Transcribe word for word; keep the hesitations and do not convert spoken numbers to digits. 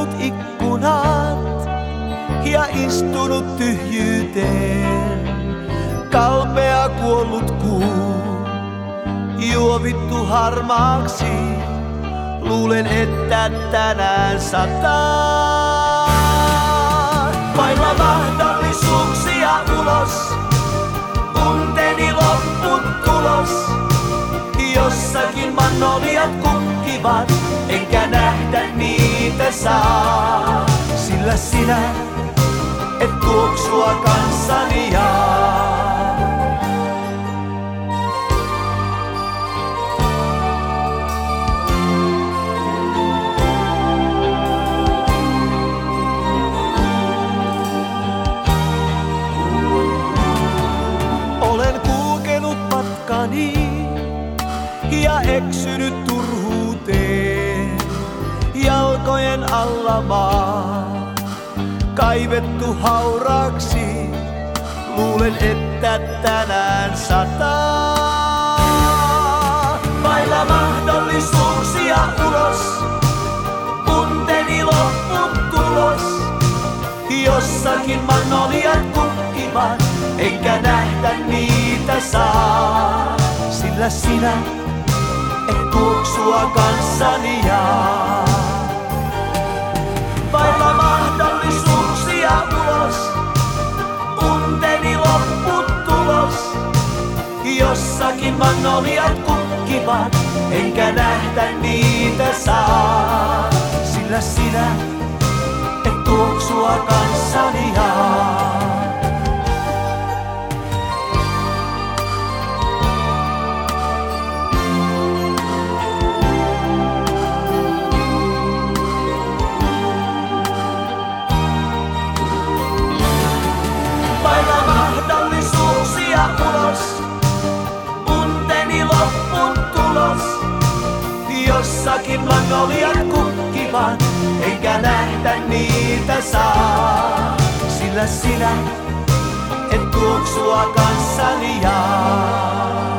sulkenut ikkunat ja istunut tyhjyyteen. Kalpea kuollut kuu, juovittu harmaaksi, luulen, että tänään sataa. Vailla mahdollisuuksia ulos, unteni lopputulos. Jossakin mannolijat kukkivat, enkä nähdä niitä saa. Sillä sinä et tuoksua kanssani jaa. Olen kulkenut matkani ja eksynyt turhuuteen. Jalkojen alla maa, kaivettu hauraaksi, luulen, että tänään sataa. Vailla mahdollisuuksia ulos, unteni lopputulos. Jossakin mannolijat kukkivat, enkä nähdä niitä saa. Sillä sinä et tuoksua kanssani jaa. Vailla mahdollisuuksia ulos, unteni lopputulos. Jossakin mannolijat kukkivat, enkä nähdä niitä saa. Sillä sinä et tuoksua kanssani jaa. Unteni lopputulos. Jossakin mannolijat kukkivat, enkä nähdä niitä saa. Sillä sinä et tuoksua kanssani jaa.